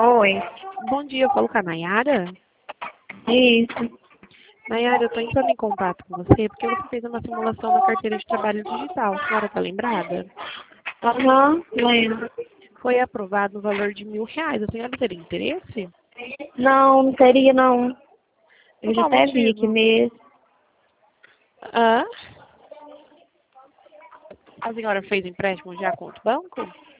Oi, Bom dia, eu falo com a Nayara. isso. Nayara, eu estou entrando em contato com você porque você fez uma simulação na carteira de trabalho digital. A senhora está lembrada? Aham, lembro. Foi aprovado no valor de R$ 1.000. A senhora teria interesse? Não, não teria não. Por Eu já qual até vi aqui motivo? mesmo. Hã? A senhora fez empréstimo já com outro banco?